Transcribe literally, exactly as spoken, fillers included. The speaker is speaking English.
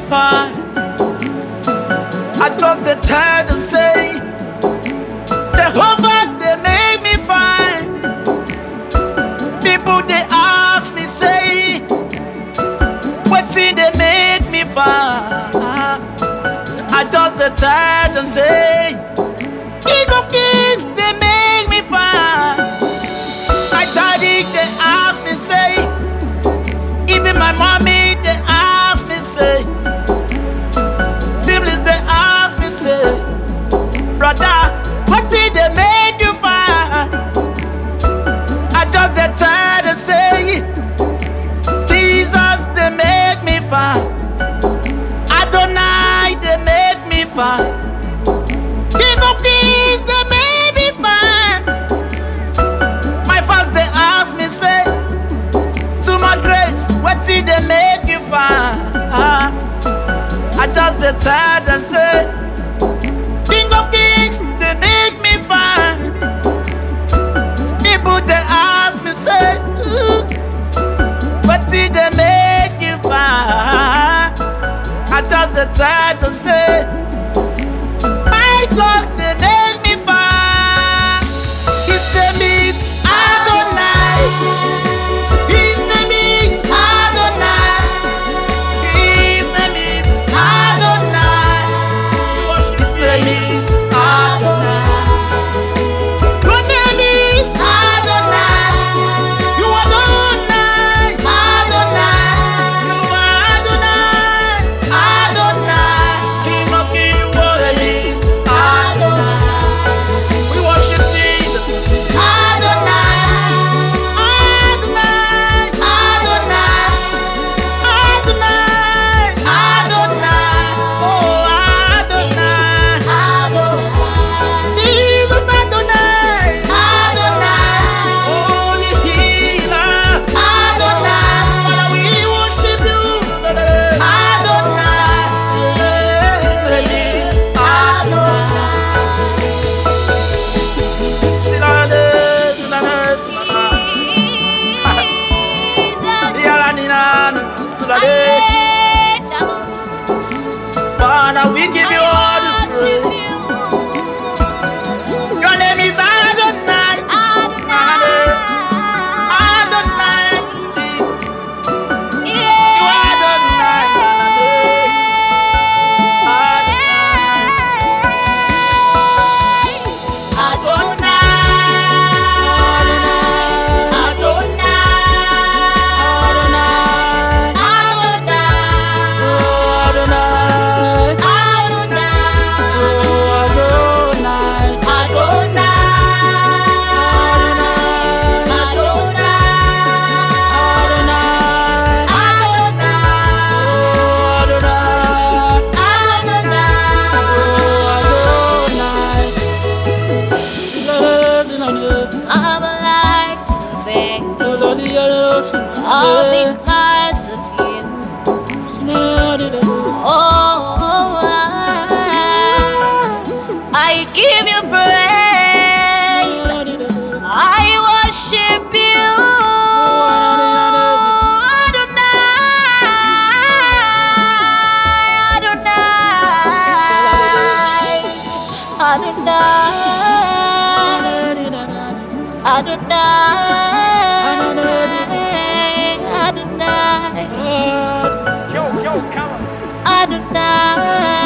fine. I just the tired to say, Jehovah, they make me fine. People they ask me, say, what's in they make me fine? I just the tired to say, King of Kings, they make me fine. My daddy, they ask me, say, even my mommy, they ask me, say, siblings, they ask me, say, brother, what did they make you fine? I just the tired to say, Jesus, they make me fine. Adonai, they make me fine. King of Kings, they make me fine. My first they ask me, say, to my grace, what did they make you fine? I just the tired and say, King of Kings, they make me fine. People they ask me, say, what did they make you fine? I just the tired to say, my God, they make me fine. His name is Adonai. His name is Adonai. His name is Adonai. His name is Adonai. Your name is Adonai. You are Adonai. Adonai. You are Adonai. Adonai. King of Kings. Your name is Adonai. We worship Jesus. Adonai. Adonai. Adonai. Adonai. Adonai. Oh, Adonai. Jesus Adonai. Adonai. Holy healer. Adonai. Father, we worship you. Adonai. His name is Adonai. Silade, silade, silade. Rialanina, silade. Father, we give you all the praise. Your name is Adonai. Adonai. You are Adonai. All because of you. Oh, I give you praise. I worship you. Adonai. Adonai. Adonai. Adonai. Yo, yo, come on. Adonai.